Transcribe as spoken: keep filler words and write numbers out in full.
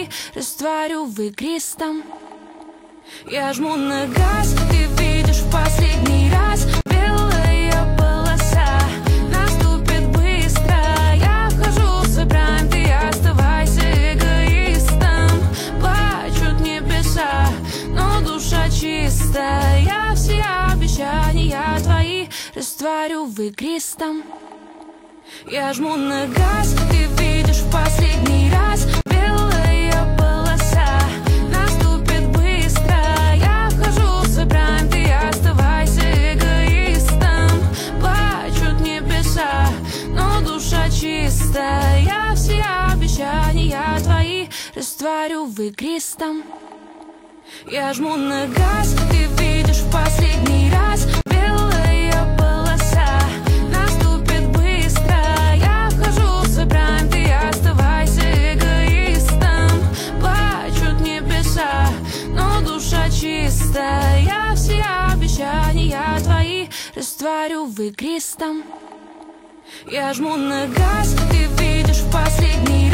твои растворю в игристом. Я жму на газ, ты видишь в последний раз. Белая полоса наступит быстро. Я вхожу в свой прайм, ты оставайся эгоистом. Плачут небеса, но душа чистая. Я все обещания твои растворю в игристом. Я жму на газ, ты видишь в последний раз. Белая полоса наступит быстро. Я вхожу в свой прайм, ты оставайся эгоистом. Плачут небеса, но душа чистая. Я все обещания твои растворю в игристом. Я жму на газ, ты видишь в последний раз. Белая полоса наступит быстро. Я вхожу в свой прайм, ты оставайся эгоистом. Плачут небеса, но душа чистая. Я все обещания твои растворю в игристом. Я жму на газ, ты видишь в последний